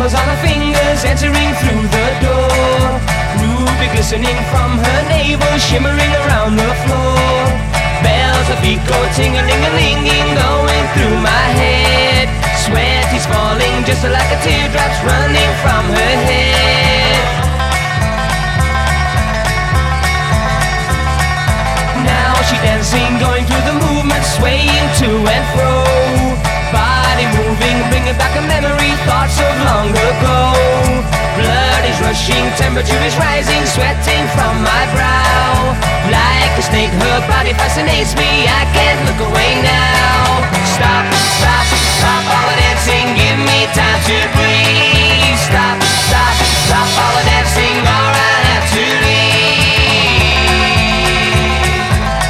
trembles on her fingers, entering through the door. Ruby glistening from her navel, shimmering around the floor. Bells of feet go ting-a-ling-a-linging, going through my head. Sweat is falling just like a teardrop's running from her head. Now she's dancing, going through the movement, swaying to and fro. Body moving, bringing back a memory, thoughts of long ago. Blood is rushing, temperature is rising, sweating from my brow. Like a snake, her body fascinates me, I can't look away now. Stop, stop, stop all the dancing, give me time to breathe. Stop, stop, stop all the dancing, or I have to leave.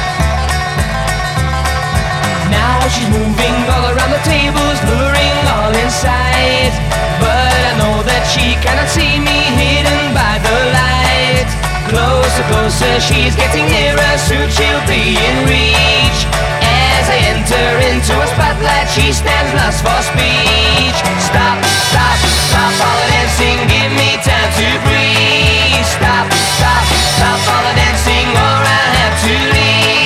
Now she's moving all around the tables, luring all inside. But I know that she cannot see me, hidden by the light. Closer, closer, she's getting nearer, soon she'll be in reach. As I enter into a spotlight, she stands lost for speech. Stop, stop, stop all the dancing, give me time to breathe. Stop, stop, stop all the dancing, or I have to leave.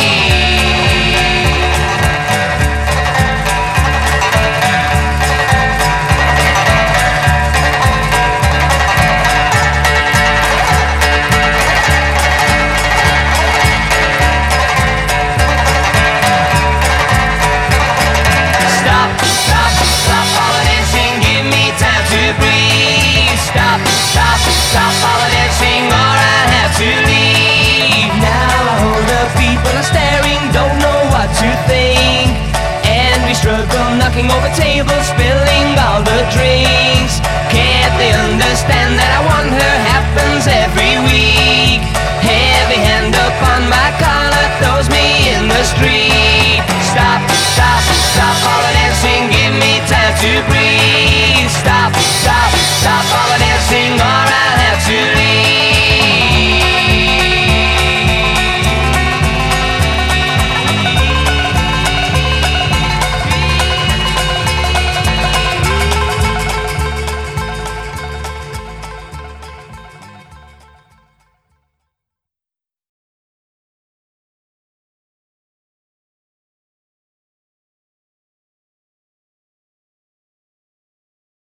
Stop all the dancing, or I have to leave. Now all the people are staring, don't know what to think. And we struggle, knocking over tables, spilling all the drinks. Can't they understand that I want her? Happens every week. Heavy hand upon my collar, throws me in the street. Stop, stop, stop all the dancing, give me time to breathe.